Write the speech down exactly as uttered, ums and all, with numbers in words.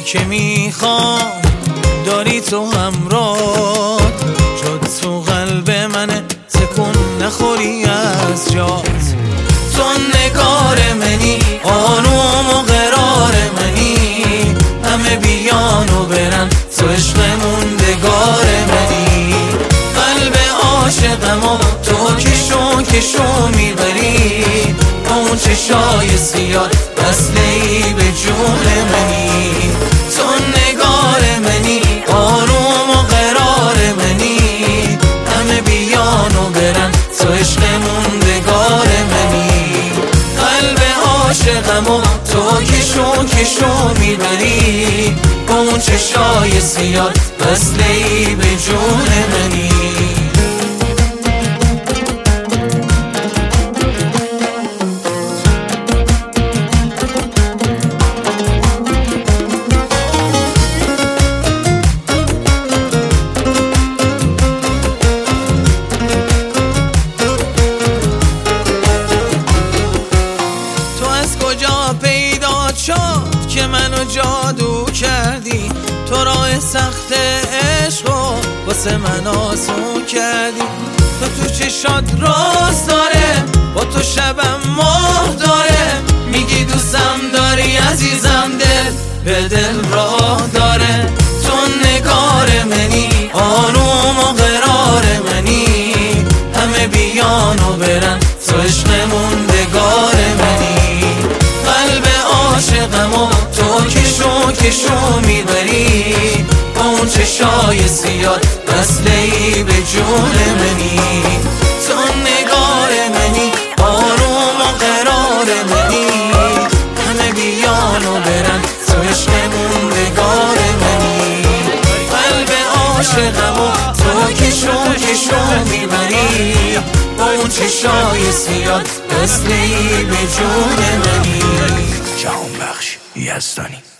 که میخوام داری تو همراه، جد تو قلب منه تکون نخوری از جات. تو نگار منی، آروم و قرار منی، همه بیان و برن تو عشق موندگار منی. قلب عاشقم و تو کشو کشو میبری، اون چشای سیاه وصله‌ای به جون منی. تو نگار منی، آروم و قرار منی، همه بیان و برن تو عشق موندگار منی. قلب عاشقم و تو کشو کشو میبری، اون چشای سیاه وصله‌ای به جون منی. پیدا شد که منو جادو کردی، تو راه سخت عشق و واسه من آسون کردی. تو تو چشات راست داره، با تو شبم ماه داره، میگی دوستم داری عزیزم، دل به دل راه داره. تو نگار منی، آروم و قرار منی، همه بیان و برن تو عشق موندگار منی. عاشقم و تو کشو کشو میبری، اون چشای سیاه وصله‌ای به جون منی. تو نگار منی، آروم و قرار منی، همه بیان و برن تو عشق موندگار منی. قلب عاشقم و تو کشو کشو میبری، اون چشای سیاه وصله‌ای به جون منی. جهانبخش یزدانی.